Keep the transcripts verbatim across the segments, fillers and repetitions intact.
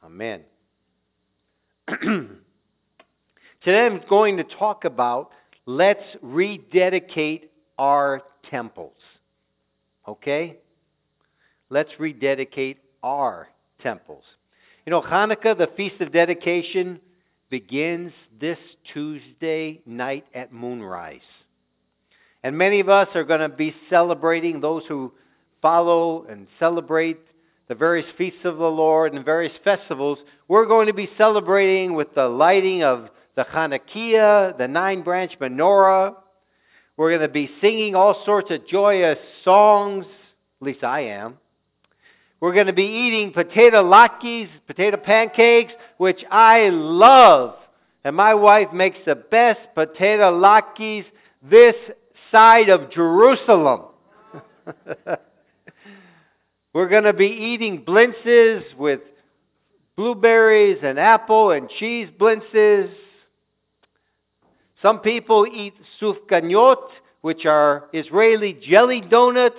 Amen. Today I'm going to talk about let's rededicate our temples. Okay? Let's rededicate our temples. You know, Hanukkah, the Feast of Dedication, begins this Tuesday night at moonrise. And many of us are going to be celebrating, those who follow and celebrate the various feasts of the Lord and various festivals. We're going to be celebrating with the lighting of the Hanukkah, the nine-branch menorah. We're going to be singing all sorts of joyous songs. At least I am. We're going to be eating potato latkes, potato pancakes, which I love. And my wife makes the best potato latkes this side of Jerusalem. We're going to be eating blintzes with blueberries and apple and cheese blintzes. Some people eat sufganiyot, which are Israeli jelly donuts.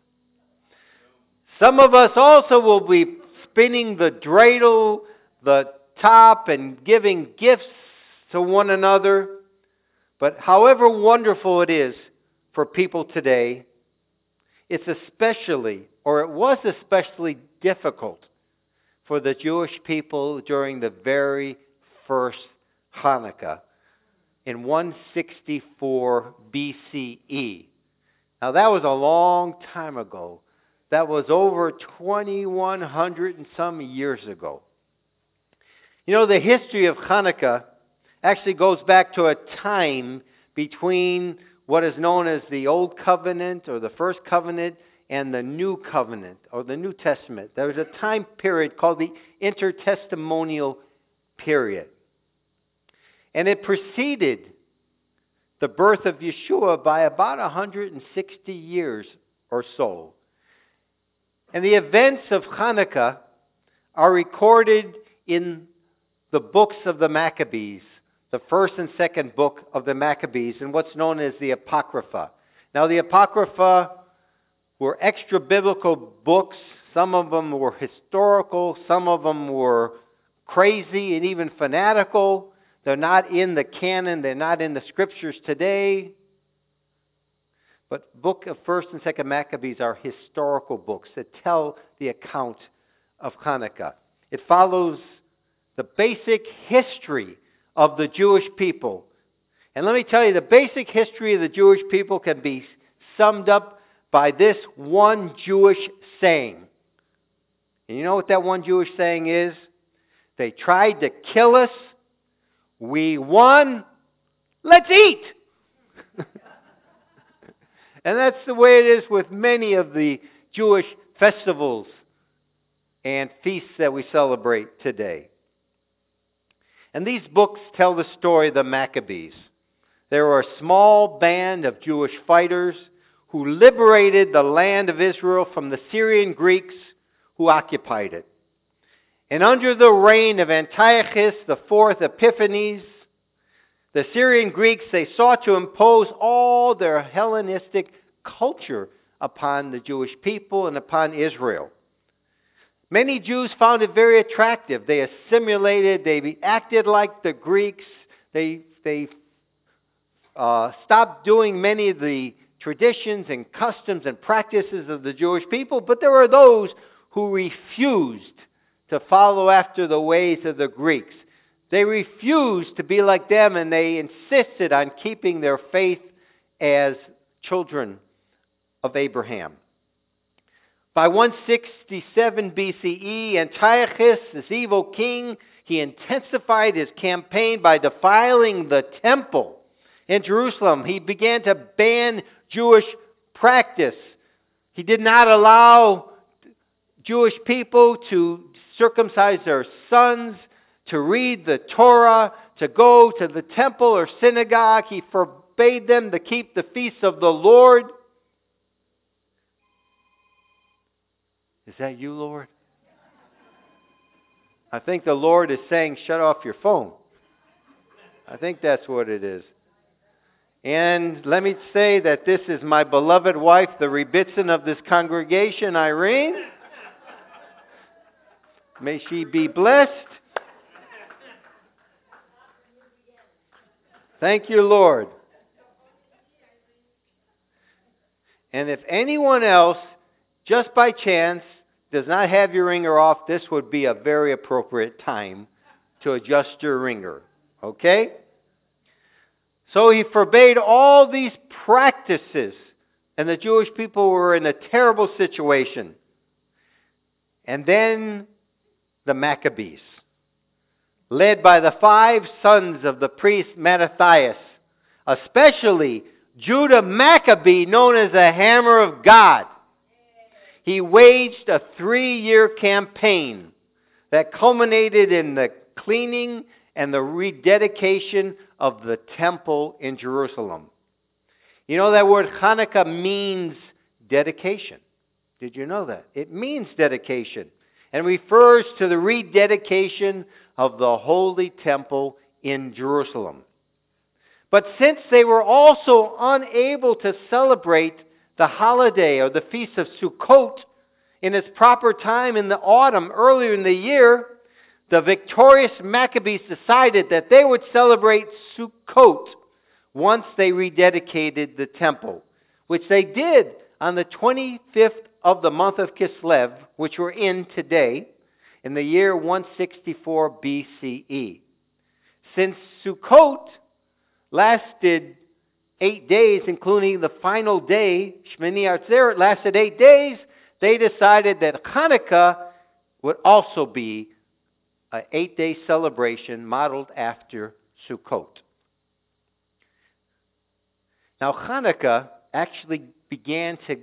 Some of us also will be spinning the dreidel, the top, and giving gifts to one another. But however wonderful it is for people today, it's especially, or it was especially difficult for the Jewish people during the very first Hanukkah in one sixty-four B C E. Now that was a long time ago. That was over twenty-one hundred and some years ago. You know, the history of Hanukkah actually goes back to a time between what is known as the Old Covenant or the First Covenant and the New Covenant or the New Testament. There was a time period called the intertestamental period. And it preceded the birth of Yeshua by about one hundred sixty years or so. And the events of Hanukkah are recorded in the books of the Maccabees, the first and second book of the Maccabees, and what's known as the Apocrypha. Now, the Apocrypha were extra-biblical books. Some of them were historical. Some of them were crazy and even fanatical. They're not in the canon. They're not in the scriptures today. But book of First and Second Maccabees are historical books that tell the account of Hanukkah. It follows the basic history of the Jewish people. And let me tell you, the basic history of the Jewish people can be summed up by this one Jewish saying. And you know what that one Jewish saying is? They tried to kill us. We won. Let's eat. And that's the way it is with many of the Jewish festivals and feasts that we celebrate today. And these books tell the story of the Maccabees. They were a small band of Jewish fighters who liberated the land of Israel from the Syrian Greeks who occupied it. And under the reign of Antiochus the Fourth Epiphanes, the Syrian Greeks, they sought to impose all their Hellenistic culture upon the Jewish people and upon Israel. Many Jews found it very attractive. They assimilated, they acted like the Greeks, they, they uh, stopped doing many of the traditions and customs and practices of the Jewish people, but there were those who refused to follow after the ways of the Greeks. They refused to be like them, and they insisted on keeping their faith as children of Abraham. By one sixty-seven B C E, Antiochus, this evil king, he intensified his campaign by defiling the temple in Jerusalem. He began to ban Jewish practice. He did not allow Jewish people to circumcise their sons, to read the Torah, to go to the temple or synagogue. He forbade them to keep the feasts of the Lord. Is that you, Lord? I think the Lord is saying, shut off your phone. I think that's what it is. And let me say that this is my beloved wife, the Rebbitzin of this congregation, Irene. May she be blessed. Thank you, Lord. And if anyone else, just by chance, does not have your ringer off, this would be a very appropriate time to adjust your ringer. Okay? So he forbade all these practices, and the Jewish people were in a terrible situation. And then the Maccabees, led by the five sons of the priest Mattathias, especially Judah Maccabee, known as the Hammer of God. He waged a three-year campaign that culminated in the cleaning and the rededication of the temple in Jerusalem. You know that word Hanukkah means dedication. Did you know that? It means dedication and refers to the rededication of the holy temple in Jerusalem. But since they were also unable to celebrate the holiday or the feast of Sukkot in its proper time in the autumn earlier in the year, the victorious Maccabees decided that they would celebrate Sukkot once they rededicated the temple, which they did on the twenty-fifth of the month of Kislev, which we're in today, in the year one sixty-four B C E. Since Sukkot lasted eight days, including the final day, Shmini Atzeret, lasted eight days, they decided that Hanukkah would also be an eight-day celebration modeled after Sukkot. Now, Hanukkah actually began to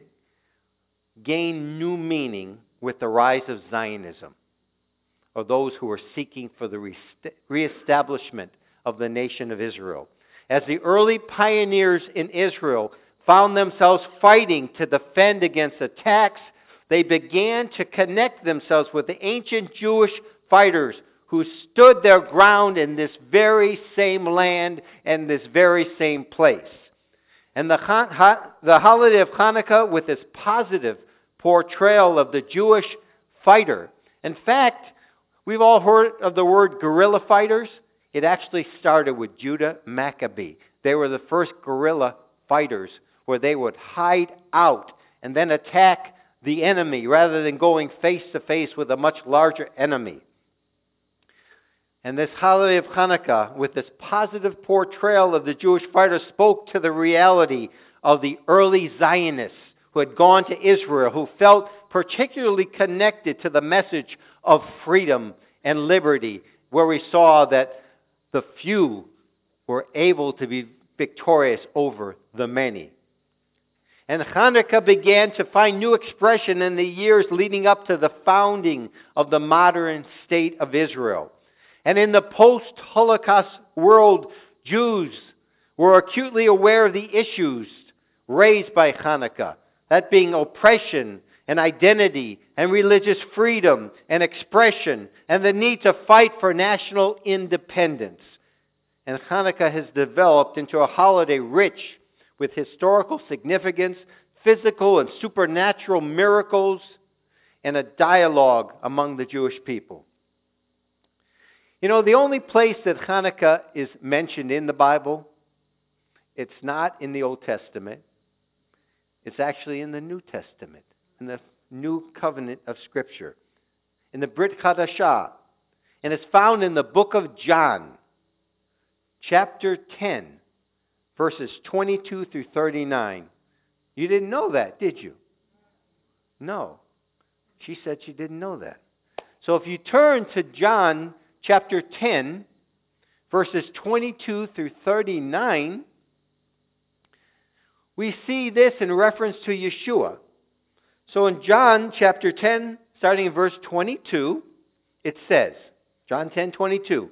gain new meaning with the rise of Zionism, or those who were seeking for the reestablishment of the nation of Israel. As the early pioneers in Israel found themselves fighting to defend against attacks, they began to connect themselves with the ancient Jewish fighters who stood their ground in this very same land and this very same place. And the, the holiday of Hanukkah, with its positive portrayal of the Jewish fighter. In fact, we've all heard of the word guerrilla fighters. It actually started with Judah Maccabee. They were the first guerrilla fighters where they would hide out and then attack the enemy rather than going face to face with a much larger enemy. And this holiday of Hanukkah, with this positive portrayal of the Jewish fighter, spoke to the reality of the early Zionists who had gone to Israel, who felt particularly connected to the message of freedom and liberty, where we saw that the few were able to be victorious over the many. And Hanukkah began to find new expression in the years leading up to the founding of the modern state of Israel. And in the post-Holocaust world, Jews were acutely aware of the issues raised by Hanukkah, that being oppression and identity and religious freedom and expression and the need to fight for national independence. And Hanukkah has developed into a holiday rich with historical significance, physical and supernatural miracles, and a dialogue among the Jewish people. You know, the only place that Hanukkah is mentioned in the Bible, it's not in the Old Testament. It's actually in the New Testament, in the New Covenant of Scripture, in the Brit Chadashah. And it's found in the book of John, chapter ten, verses twenty-two through thirty-nine. You didn't know that, did you? No. She said she didn't know that. So if you turn to John chapter ten, verses twenty-two through thirty-nine, we see this in reference to Yeshua. So in John chapter ten, starting in verse twenty-two, it says, John ten, twenty-two.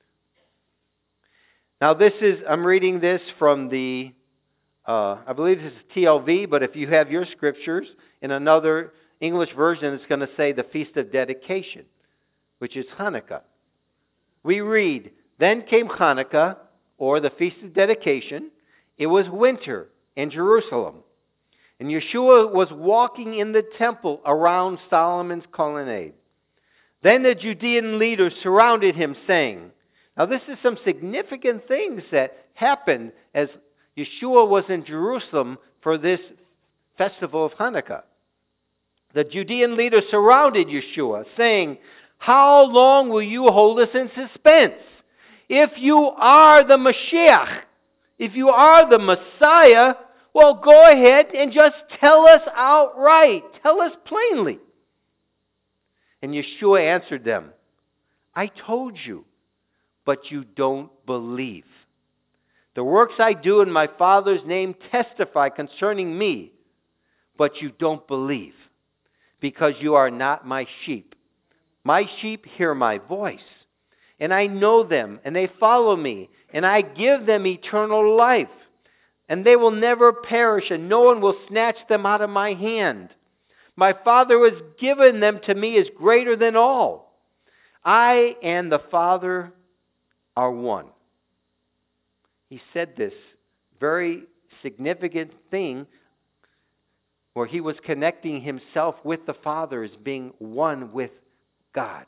Now this is, I'm reading this from the, uh, I believe this is T L V, but if you have your scriptures in another English version, it's going to say the Feast of Dedication, which is Hanukkah. We read, then came Hanukkah, or the Feast of Dedication. It was winter in Jerusalem. And Yeshua was walking in the temple around Solomon's colonnade. Then the Judean leaders surrounded him, saying, now this is some significant things that happened as Yeshua was in Jerusalem for this festival of Hanukkah. The Judean leaders surrounded Yeshua, saying, how long will you hold us in suspense? If you are the Mashiach, if you are the Messiah, well, go ahead and just tell us outright. Tell us plainly. And Yeshua answered them, I told you, but you don't believe. The works I do in my Father's name testify concerning me, but you don't believe, because you are not my sheep. My sheep hear my voice, and I know them, and they follow me, and I give them eternal life, and they will never perish, and no one will snatch them out of my hand. My Father who has given them to me is greater than all. I and the Father are one. He said this very significant thing where he was connecting himself with the Father as being one with God.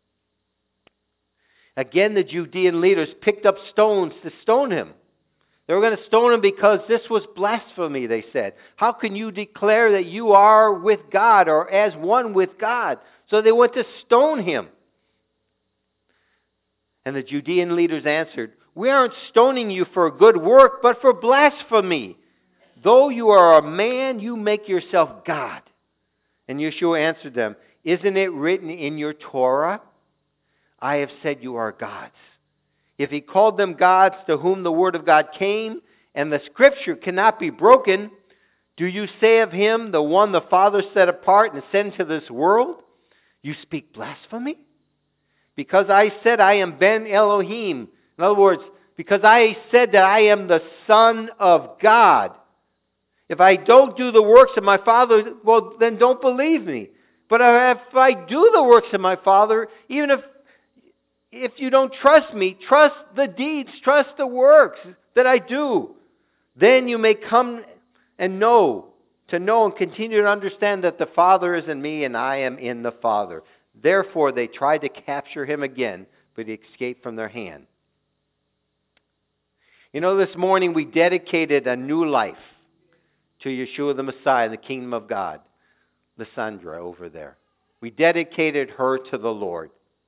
Again, the Judean leaders picked up stones to stone him. They were going to stone him because this was blasphemy, they said. How can you declare that you are with God or as one with God? So they went to stone him. And the Judean leaders answered, we aren't stoning you for a good work, but for blasphemy. Though you are a man, you make yourself God. And Yeshua answered them, isn't it written in your Torah, I have said you are gods? If he called them gods to whom the word of God came, and the scripture cannot be broken, do you say of him, the one the Father set apart and sent to this world, you speak blasphemy? Because I said I am Ben Elohim. In other words, because I said that I am the Son of God. If I don't do the works of my Father, well, then don't believe me. But if I do the works of my Father, even if if you don't trust me, trust the deeds, trust the works that I do. Then you may come and know, to know and continue to understand that the Father is in me and I am in the Father. Therefore, they tried to capture him again, but he escaped from their hand. You know, this morning we dedicated a new life to Yeshua the Messiah, the kingdom of God. Lysandra over there. We dedicated her to the Lord.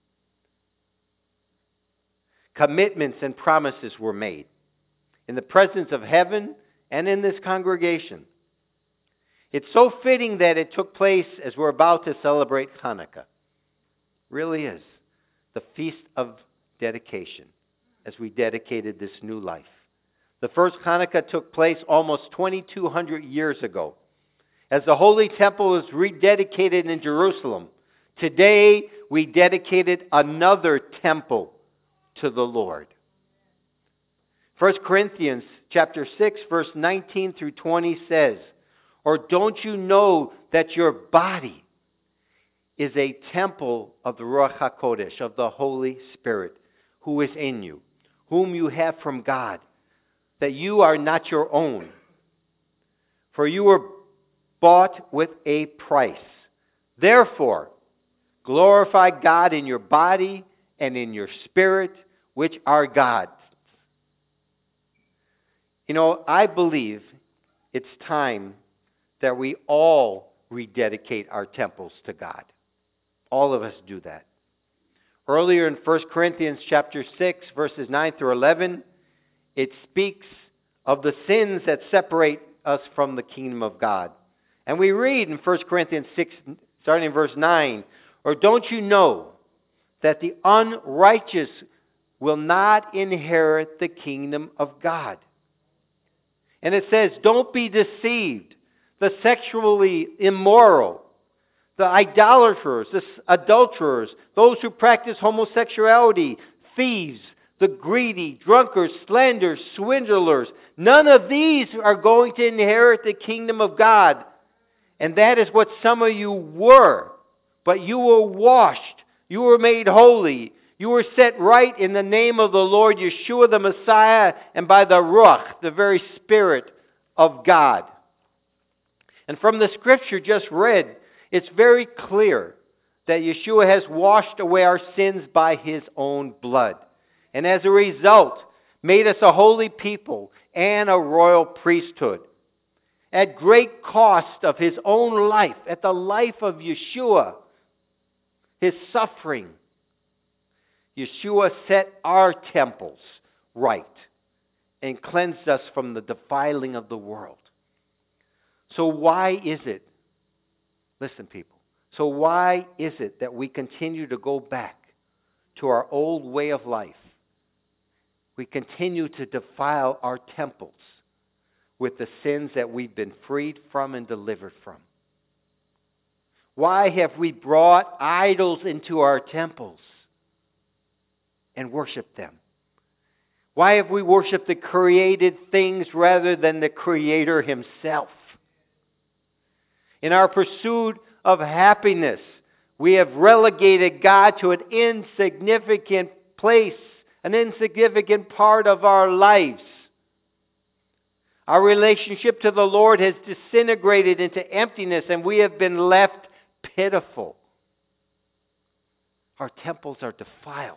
Commitments and promises were made in the presence of heaven and in this congregation. It's so fitting that it took place as we're about to celebrate Hanukkah. Really is. The Feast of Dedication, as we dedicated this new life. The first Hanukkah took place almost twenty-two hundred years ago. As the Holy Temple was rededicated in Jerusalem, today we dedicated another temple to the Lord. First Corinthians chapter six, verse nineteen through twenty says, or don't you know that your body is a temple of the Ruach HaKodesh, of the Holy Spirit, who is in you, whom you have from God, that you are not your own. For you were bought with a price. Therefore, glorify God in your body and in your spirit, which are God's. You know, I believe it's time that we all rededicate our temples to God. All of us do that. Earlier in First Corinthians chapter six, verses nine through eleven, it speaks of the sins that separate us from the kingdom of God. And we read in First Corinthians six, starting in verse nine, or don't you know that the unrighteous will not inherit the kingdom of God? And it says, don't be deceived. The sexually immoral, the idolaters, the adulterers, those who practice homosexuality, thieves, the greedy, drunkards, slanderers, swindlers, none of these are going to inherit the kingdom of God. And that is what some of you were. But you were washed. You were made holy. You were set right in the name of the Lord Yeshua the Messiah and by the Ruach, the very Spirit of God. And from the scripture just read, it's very clear that Yeshua has washed away our sins by His own blood. And as a result, made us a holy people and a royal priesthood. At great cost of His own life, at the life of Yeshua, His suffering, Yeshua set our temples right and cleansed us from the defiling of the world. So why is it, listen people, so why is it that we continue to go back to our old way of life? We continue to defile our temples with the sins that we've been freed from and delivered from. Why have we brought idols into our temples and worshiped them? Why have we worshiped the created things rather than the Creator Himself? In our pursuit of happiness, we have relegated God to an insignificant place, an insignificant part of our lives. Our relationship to the Lord has disintegrated into emptiness, and we have been left pitiful. Our temples are defiled.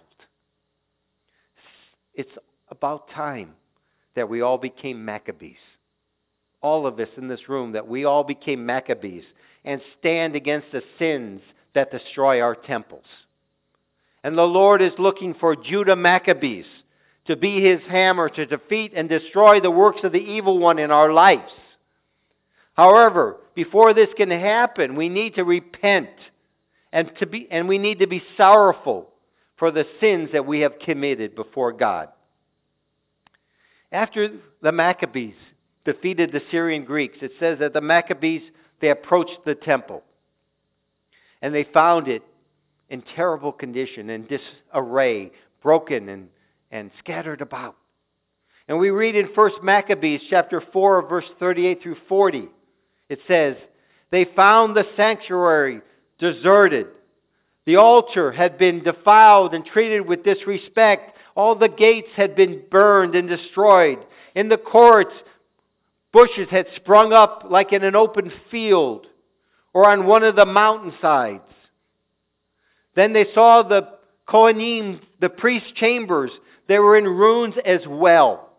It's about time that we all became Maccabees. All of us in this room, that we all became Maccabees and stand against the sins that destroy our temples. And the Lord is looking for Judah Maccabees to be His hammer to defeat and destroy the works of the evil one in our lives. However, before this can happen, we need to repent and to be and we need to be sorrowful for the sins that we have committed before God. After the Maccabees defeated the Syrian Greeks, it says that the Maccabees, they approached the temple. And they found it in terrible condition and disarray, broken and, and scattered about. And we read in First Maccabees chapter four, verse thirty-eight through forty. It says, they found the sanctuary deserted. The altar had been defiled and treated with disrespect. All the gates had been burned and destroyed. In the courts, bushes had sprung up like in an open field or on one of the mountainsides. Then they saw the Kohanim, the priest's chambers. They were in ruins as well.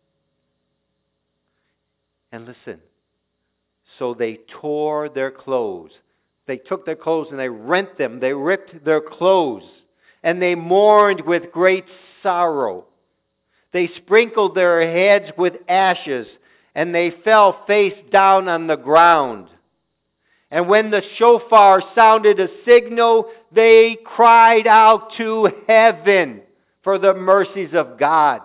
And listen, so they tore their clothes. They took their clothes and they rent them. They ripped their clothes. And they mourned with great sorrow. They sprinkled their heads with ashes. And they fell face down on the ground. And when the shofar sounded a signal, they cried out to heaven for the mercies of God.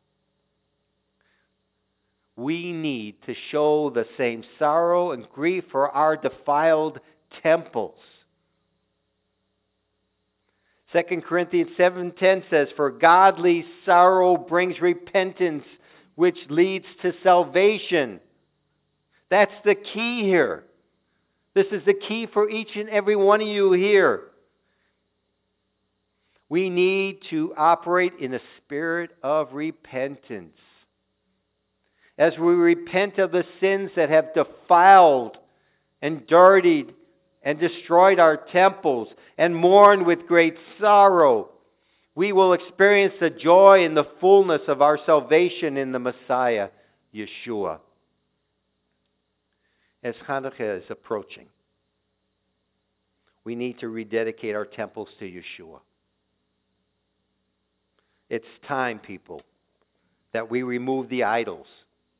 We need to show the same sorrow and grief for our defiled temples. Second Corinthians seven ten says, for godly sorrow brings repentance, which leads to salvation. That's the key here. This is the key for each and every one of you here. We need to operate in a spirit of repentance. As we repent of the sins that have defiled and dirtied and destroyed our temples and mourn with great sorrow, we will experience the joy and the fullness of our salvation in the Messiah, Yeshua. As Hanukkah is approaching, we need to rededicate our temples to Yeshua. It's time, people, that we remove the idols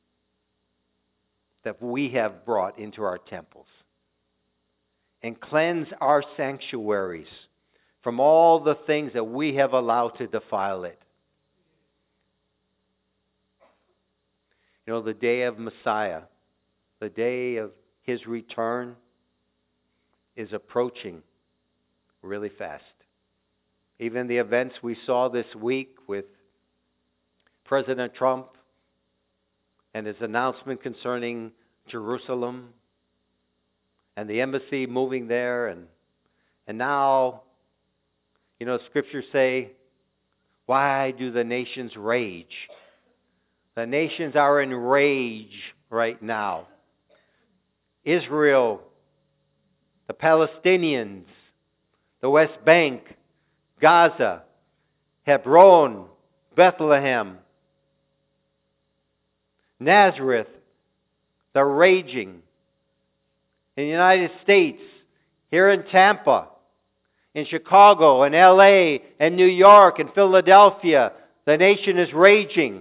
that we have brought into our temples and cleanse our sanctuaries from all the things that we have allowed to defile it. You know, the day of Messiah, the day of His return is approaching really fast. Even the events we saw this week with President Trump and his announcement concerning Jerusalem and the embassy moving there, and and now, you know, scriptures say, why do the nations rage? The nations are in rage right now. Israel, the Palestinians, the West Bank, Gaza, Hebron, Bethlehem, Nazareth, they're raging. In the United States, here in Tampa, in Chicago, in L A, and New York, and Philadelphia, the nation is raging.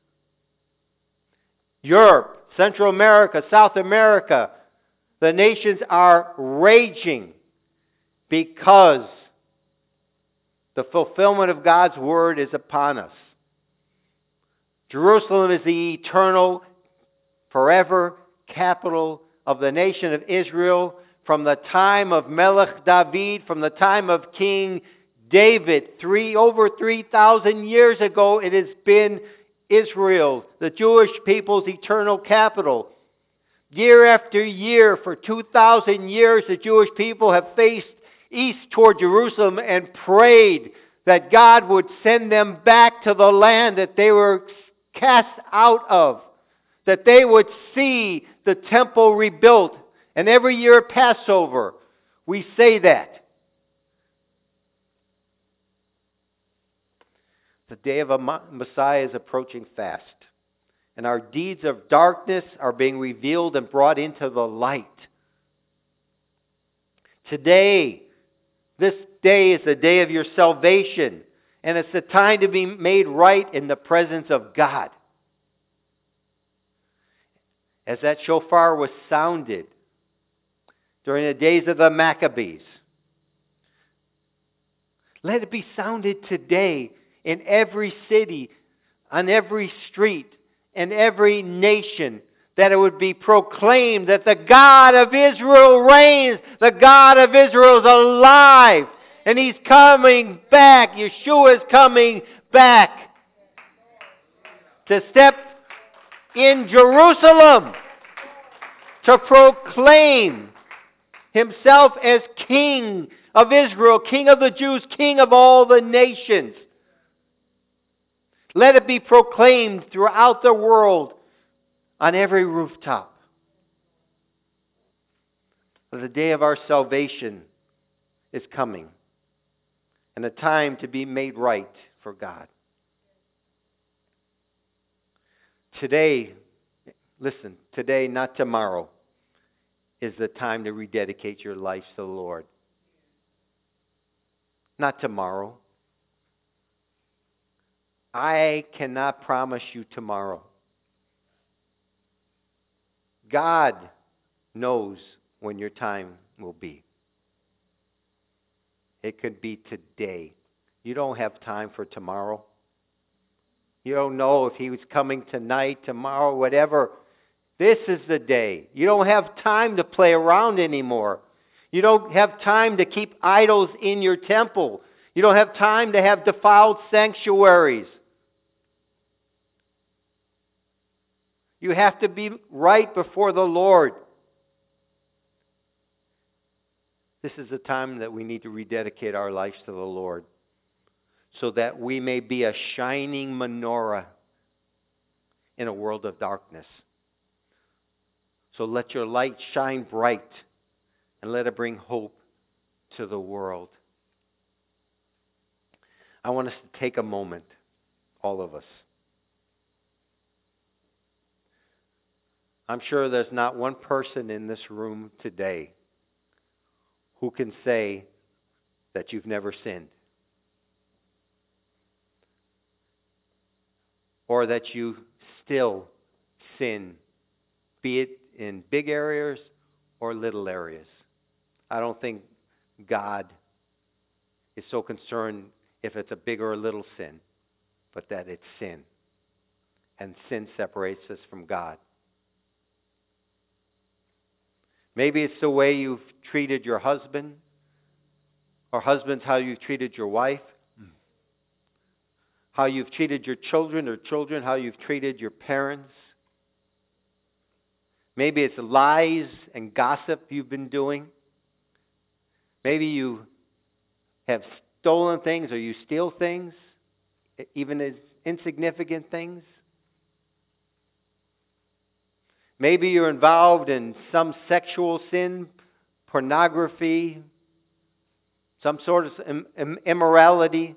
Europe, Central America, South America, the nations are raging because the fulfillment of God's Word is upon us. Jerusalem is the eternal, forever capital of the nation of Israel from the time of Melech David, from the time of King David. Three, over three thousand years ago, it has been Israel, the Jewish people's eternal capital. Year after year, for two thousand years, the Jewish people have faced east toward Jerusalem and prayed that God would send them back to the land that they were cast out of, that they would see the temple rebuilt. And every year at Passover, we say that. The day of a Messiah is approaching fast. And our deeds of darkness are being revealed and brought into the light. Today, this day is the day of your salvation. And it's the time to be made right in the presence of God. As that shofar was sounded during the days of the Maccabees, let it be sounded today in every city, on every street, in every nation, that it would be proclaimed that the God of Israel reigns, the God of Israel is alive, and He's coming back. Yeshua is coming back to step in Jerusalem to proclaim Himself as King of Israel, King of the Jews, King of all the nations. Let it be proclaimed throughout the world on every rooftop. The day of our salvation is coming, and a time to be made right for God. Today, listen, today, not tomorrow, is the time to rededicate your life to the Lord. Not tomorrow. I cannot promise you tomorrow. God knows when your time will be. It could be today. You don't have time for tomorrow. You don't know if He was coming tonight, tomorrow, whatever. This is the day. You don't have time to play around anymore. You don't have time to keep idols in your temple. You don't have time to have defiled sanctuaries. You have to be right before the Lord. This is the time that we need to rededicate our lives to the Lord, so that we may be a shining menorah in a world of darkness. So let your light shine bright, and let it bring hope to the world. I want us to take a moment, all of us. I'm sure there's not one person in this room today who can say that you've never sinned, or that you still sin, be it in big areas or little areas. I don't think God is so concerned if it's a big or a little sin, but that it's sin. And sin separates us from God. Maybe it's the way you've treated your husband, or husbands, how you've treated your wife, how you've treated your children, or children, how you've treated your parents. Maybe it's lies and gossip you've been doing. Maybe you have stolen things, or you steal things, even as insignificant things. Maybe you're involved in some sexual sin, pornography, some sort of im- im- immorality,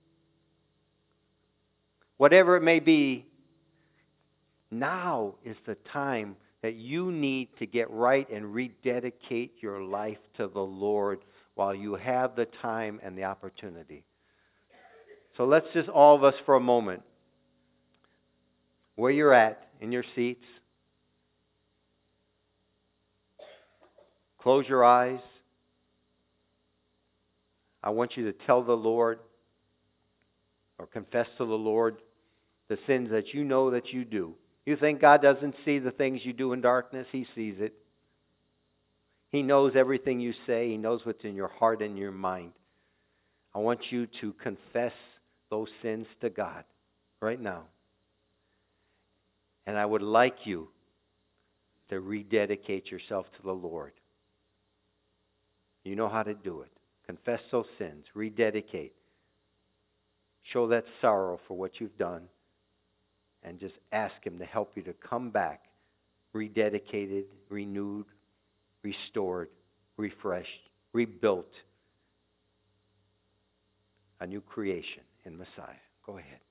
whatever it may be, now is the time that you need to get right and rededicate your life to the Lord while you have the time and the opportunity. So let's just, all of us for a moment, where you're at in your seats, close your eyes. I want you to tell the Lord or confess to the Lord the sins that you know that you do. You think God doesn't see the things you do in darkness? He sees it. He knows everything you say. He knows what's in your heart and your mind. I want you to confess those sins to God right now. And I would like you to rededicate yourself to the Lord. You know how to do it. Confess those sins. Rededicate. Show that sorrow for what you've done. And just ask Him to help you to come back rededicated, renewed, restored, refreshed, rebuilt. A new creation in Messiah. Go ahead.